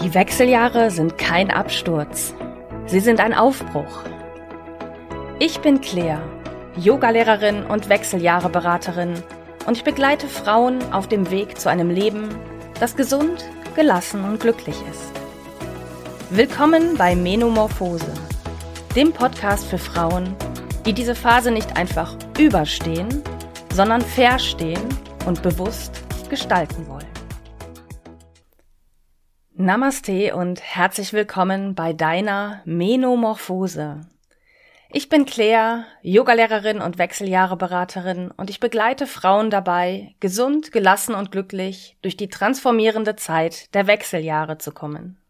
Die Wechseljahre sind kein Absturz. Sie sind ein Aufbruch. Ich bin Claire, Yogalehrerin und Wechseljahreberaterin, und ich begleite Frauen auf dem Weg zu einem Leben, das gesund, gelassen und glücklich ist. Willkommen bei Menomorphose, dem Podcast für Frauen, die diese Phase nicht einfach überstehen, sondern verstehen und bewusst gestalten wollen. Namaste und herzlich willkommen bei deiner Menomorphose. Ich bin Claire, Yogalehrerin und Wechseljahreberaterin, und ich begleite Frauen dabei, gesund, gelassen und glücklich durch die transformierende Zeit der Wechseljahre zu kommen.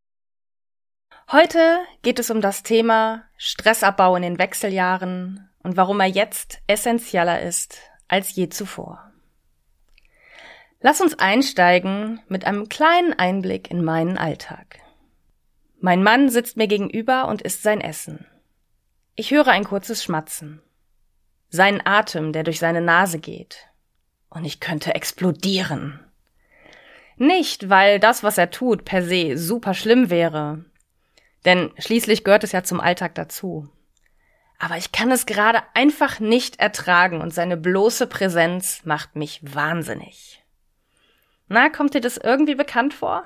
Heute geht es um das Thema Stressabbau in den Wechseljahren und warum er jetzt essentieller ist als je zuvor. Lass uns einsteigen mit einem kleinen Einblick in meinen Alltag. Mein Mann sitzt mir gegenüber und isst sein Essen. Ich höre ein kurzes Schmatzen. Seinen Atem, der durch seine Nase geht. Und ich könnte explodieren. Nicht, weil das, was er tut, per se super schlimm wäre. Denn schließlich gehört es ja zum Alltag dazu. Aber ich kann es gerade einfach nicht ertragen und seine bloße Präsenz macht mich wahnsinnig. Na, kommt dir das irgendwie bekannt vor?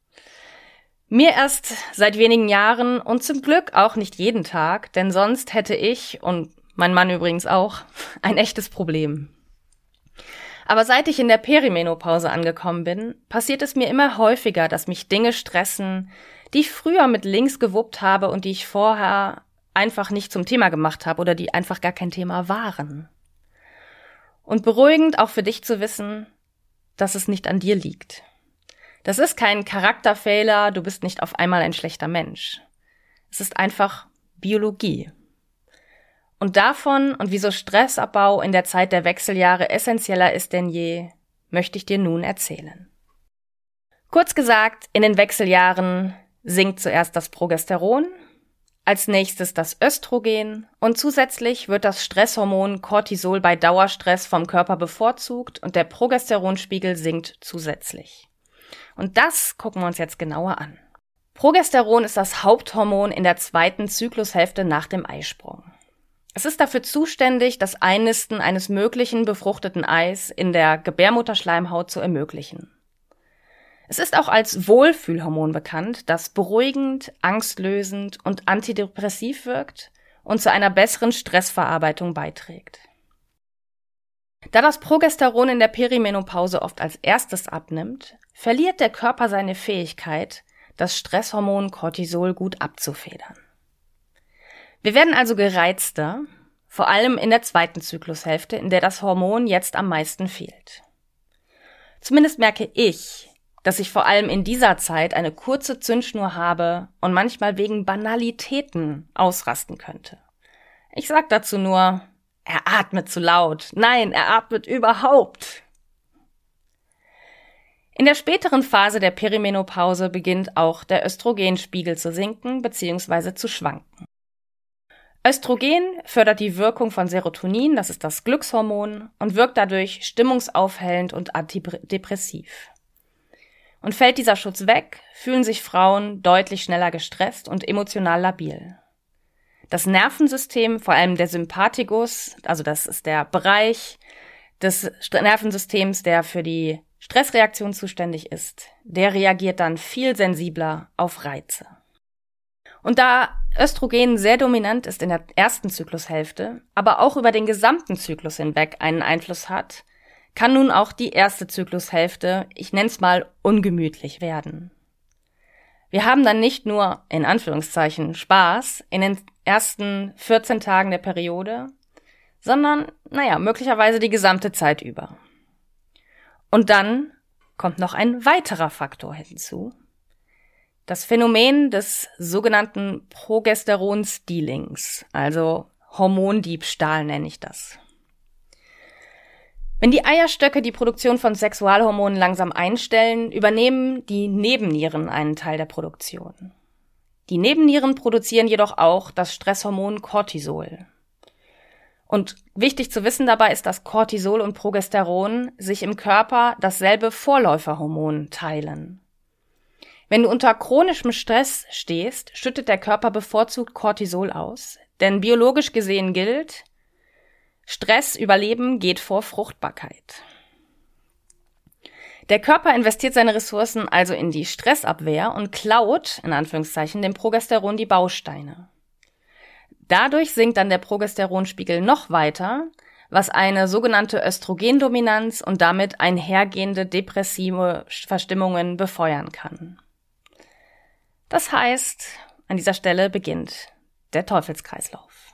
Mir erst seit wenigen Jahren und zum Glück auch nicht jeden Tag, denn sonst hätte ich, und mein Mann übrigens auch, ein echtes Problem. Aber seit ich in der Perimenopause angekommen bin, passiert es mir immer häufiger, dass mich Dinge stressen, die ich früher mit links gewuppt habe und die ich vorher einfach nicht zum Thema gemacht habe oder die einfach gar kein Thema waren. Und beruhigend auch für dich zu wissen, dass es nicht an dir liegt. Das ist kein Charakterfehler, du bist nicht auf einmal ein schlechter Mensch. Es ist einfach Biologie. Und davon und wieso Stressabbau in der Zeit der Wechseljahre essentieller ist denn je, möchte ich dir nun erzählen. Kurz gesagt, in den Wechseljahren sinkt zuerst das Progesteron, als nächstes das Östrogen und zusätzlich wird das Stresshormon Cortisol bei Dauerstress vom Körper bevorzugt und der Progesteronspiegel sinkt zusätzlich. Und das gucken wir uns jetzt genauer an. Progesteron ist das Haupthormon in der zweiten Zyklushälfte nach dem Eisprung. Es ist dafür zuständig, das Einnisten eines möglichen befruchteten Eis in der Gebärmutterschleimhaut zu ermöglichen. Es ist auch als Wohlfühlhormon bekannt, das beruhigend, angstlösend und antidepressiv wirkt und zu einer besseren Stressverarbeitung beiträgt. Da das Progesteron in der Perimenopause oft als erstes abnimmt, verliert der Körper seine Fähigkeit, das Stresshormon Cortisol gut abzufedern. Wir werden also gereizter, vor allem in der zweiten Zyklushälfte, in der das Hormon jetzt am meisten fehlt. Zumindest merke ich, dass ich vor allem in dieser Zeit eine kurze Zündschnur habe und manchmal wegen Banalitäten ausrasten könnte. Ich sag dazu nur, er atmet zu laut. Nein, er atmet überhaupt. In der späteren Phase der Perimenopause beginnt auch der Östrogenspiegel zu sinken bzw. zu schwanken. Östrogen fördert die Wirkung von Serotonin, das ist das Glückshormon, und wirkt dadurch stimmungsaufhellend und antidepressiv. Und fällt dieser Schutz weg, fühlen sich Frauen deutlich schneller gestresst und emotional labil. Das Nervensystem, vor allem der Sympathikus, also das ist der Bereich des Nervensystems, der für die Stressreaktion zuständig ist, der reagiert dann viel sensibler auf Reize. Und da Östrogen sehr dominant ist in der ersten Zyklushälfte, aber auch über den gesamten Zyklus hinweg einen Einfluss hat, kann nun auch die erste Zyklushälfte, ich nenne es mal, ungemütlich werden. Wir haben dann nicht nur, in Anführungszeichen, Spaß in den ersten 14 Tagen der Periode, sondern, möglicherweise die gesamte Zeit über. Und dann kommt noch ein weiterer Faktor hinzu. Das Phänomen des sogenannten Progesteron-Stealings, also Hormondiebstahl nenne ich das. Wenn die Eierstöcke die Produktion von Sexualhormonen langsam einstellen, übernehmen die Nebennieren einen Teil der Produktion. Die Nebennieren produzieren jedoch auch das Stresshormon Cortisol. Und wichtig zu wissen dabei ist, dass Cortisol und Progesteron sich im Körper dasselbe Vorläuferhormon teilen. Wenn du unter chronischem Stress stehst, schüttet der Körper bevorzugt Cortisol aus, denn biologisch gesehen gilt, Stress überleben geht vor Fruchtbarkeit. Der Körper investiert seine Ressourcen also in die Stressabwehr und klaut, in Anführungszeichen, dem Progesteron die Bausteine. Dadurch sinkt dann der Progesteronspiegel noch weiter, was eine sogenannte Östrogendominanz und damit einhergehende depressive Verstimmungen befeuern kann. Das heißt, an dieser Stelle beginnt der Teufelskreislauf.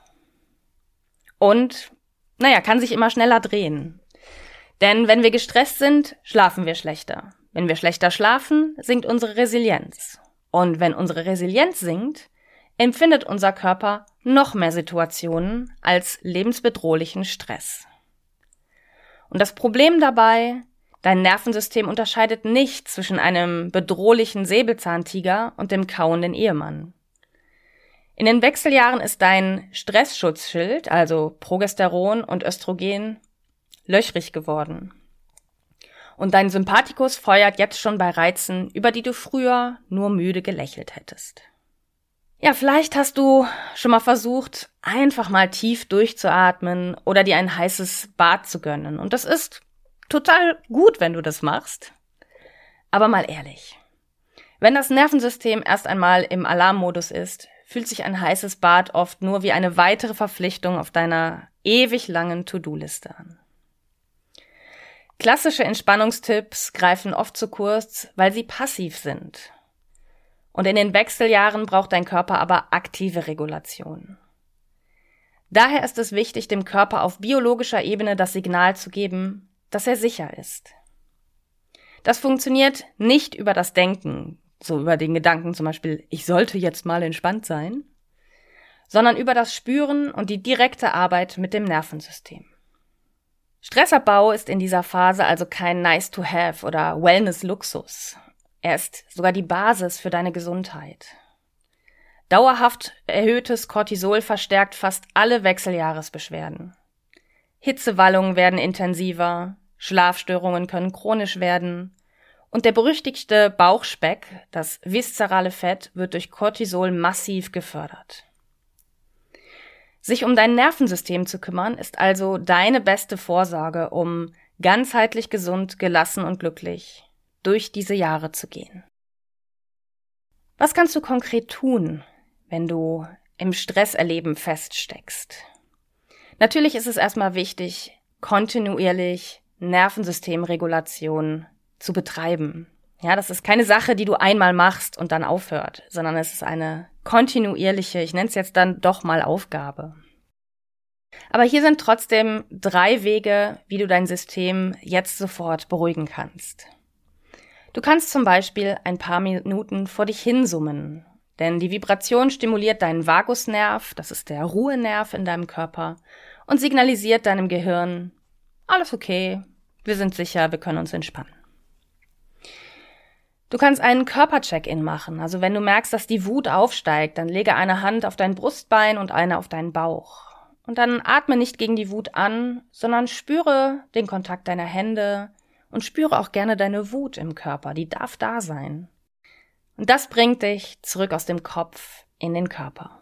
Und, kann sich immer schneller drehen. Denn wenn wir gestresst sind, schlafen wir schlechter. Wenn wir schlechter schlafen, sinkt unsere Resilienz. Und wenn unsere Resilienz sinkt, empfindet unser Körper noch mehr Situationen als lebensbedrohlichen Stress. Und das Problem dabei, dein Nervensystem unterscheidet nicht zwischen einem bedrohlichen Säbelzahntiger und dem kauenden Ehemann. In den Wechseljahren ist dein Stressschutzschild, also Progesteron und Östrogen, löchrig geworden. Und dein Sympathikus feuert jetzt schon bei Reizen, über die du früher nur müde gelächelt hättest. Ja, vielleicht hast du schon mal versucht, einfach mal tief durchzuatmen oder dir ein heißes Bad zu gönnen. Und das ist total gut, wenn du das machst. Aber mal ehrlich, wenn das Nervensystem erst einmal im Alarmmodus ist, fühlt sich ein heißes Bad oft nur wie eine weitere Verpflichtung auf deiner ewig langen To-Do-Liste an. Klassische Entspannungstipps greifen oft zu kurz, weil sie passiv sind. Und in den Wechseljahren braucht dein Körper aber aktive Regulation. Daher ist es wichtig, dem Körper auf biologischer Ebene das Signal zu geben, dass er sicher ist. Das funktioniert nicht über das Denken, so über den Gedanken zum Beispiel, ich sollte jetzt mal entspannt sein, sondern über das Spüren und die direkte Arbeit mit dem Nervensystem. Stressabbau ist in dieser Phase also kein Nice-to-have oder Wellness-Luxus. Er ist sogar die Basis für deine Gesundheit. Dauerhaft erhöhtes Cortisol verstärkt fast alle Wechseljahresbeschwerden. Hitzewallungen werden intensiver, Schlafstörungen können chronisch werden und der berüchtigte Bauchspeck, das viszerale Fett, wird durch Cortisol massiv gefördert. Sich um dein Nervensystem zu kümmern, ist also deine beste Vorsorge, um ganzheitlich gesund, gelassen und glücklich durch diese Jahre zu gehen. Was kannst du konkret tun, wenn du im Stresserleben feststeckst? Natürlich ist es erstmal wichtig, kontinuierlich Nervensystemregulation zu betreiben. Ja, das ist keine Sache, die du einmal machst und dann aufhört, sondern es ist eine kontinuierliche, ich nenne es jetzt dann doch mal Aufgabe. Aber hier sind trotzdem 3 Wege, wie du dein System jetzt sofort beruhigen kannst. Du kannst zum Beispiel ein paar Minuten vor dich hinsummen, denn die Vibration stimuliert deinen Vagusnerv, das ist der Ruhenerv in deinem Körper, und signalisiert deinem Gehirn, alles okay, wir sind sicher, wir können uns entspannen. Du kannst einen Körpercheck-in machen, also wenn du merkst, dass die Wut aufsteigt, dann lege eine Hand auf dein Brustbein und eine auf deinen Bauch. Und dann atme nicht gegen die Wut an, sondern spüre den Kontakt deiner Hände und spüre auch gerne deine Wut im Körper, die darf da sein. Und das bringt dich zurück aus dem Kopf in den Körper.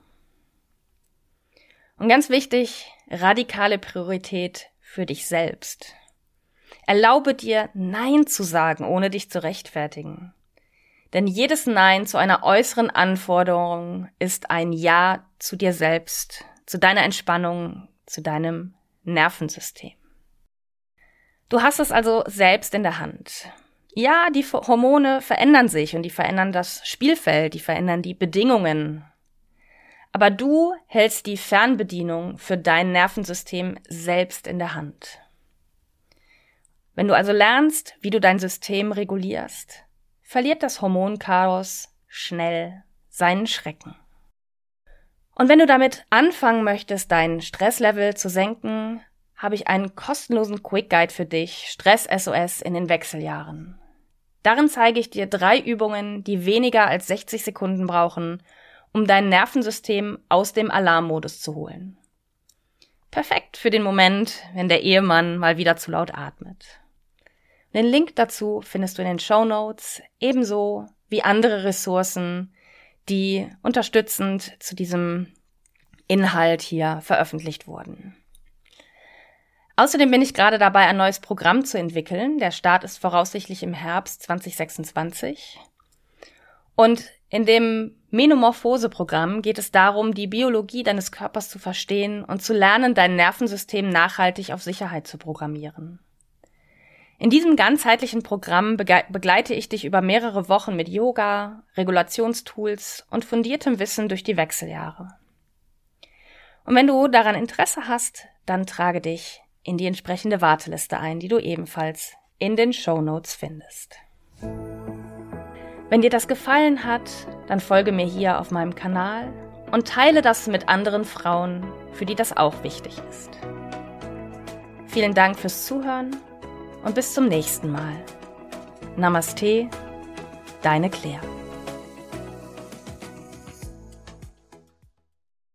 Und ganz wichtig, radikale Priorität für dich selbst. Erlaube dir, Nein zu sagen, ohne dich zu rechtfertigen. Denn jedes Nein zu einer äußeren Anforderung ist ein Ja zu dir selbst, zu deiner Entspannung, zu deinem Nervensystem. Du hast es also selbst in der Hand. Ja, die Hormone verändern sich und die verändern das Spielfeld, die verändern die Bedingungen. Aber du hältst die Fernbedienung für dein Nervensystem selbst in der Hand. Wenn du also lernst, wie du dein System regulierst, verliert das Hormonchaos schnell seinen Schrecken. Und wenn du damit anfangen möchtest, dein Stresslevel zu senken, habe ich einen kostenlosen Quick Guide für dich, Stress SOS in den Wechseljahren. Darin zeige ich dir 3 Übungen, die weniger als 60 Sekunden brauchen, um dein Nervensystem aus dem Alarmmodus zu holen. Perfekt für den Moment, wenn der Ehemann mal wieder zu laut atmet. Den Link dazu findest du in den Shownotes, ebenso wie andere Ressourcen, die unterstützend zu diesem Inhalt hier veröffentlicht wurden. Außerdem bin ich gerade dabei, ein neues Programm zu entwickeln. Der Start ist voraussichtlich im Herbst 2026. Und in dem Menomorphose-Programm geht es darum, die Biologie deines Körpers zu verstehen und zu lernen, dein Nervensystem nachhaltig auf Sicherheit zu programmieren. In diesem ganzheitlichen Programm begleite ich dich über mehrere Wochen mit Yoga, Regulationstools und fundiertem Wissen durch die Wechseljahre. Und wenn du daran Interesse hast, dann trage dich in die entsprechende Warteliste ein, die du ebenfalls in den Shownotes findest. Wenn dir das gefallen hat, dann folge mir hier auf meinem Kanal und teile das mit anderen Frauen, für die das auch wichtig ist. Vielen Dank fürs Zuhören und bis zum nächsten Mal. Namaste, deine Claire.